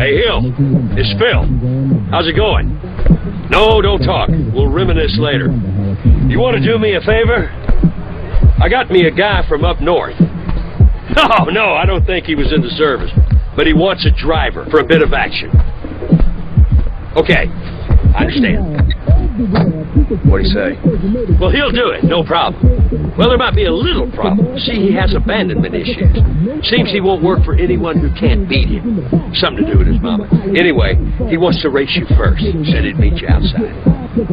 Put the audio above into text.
Hey, Hill, it's Phil. How's it going? No, don't talk. We'll reminisce later. You want to do me a favor? I got me a guy from up north. No, I don't think he was in the service. But he wants a driver for a bit of action. Okay, I understand. What'd he say? Well, he'll do it, no problem. Well, there might be a little problem. See, he has abandonment issues. Seems he won't work for anyone who can't beat him. Something to do with his mama. Anyway, he wants to race you first. Said he'd meet you outside.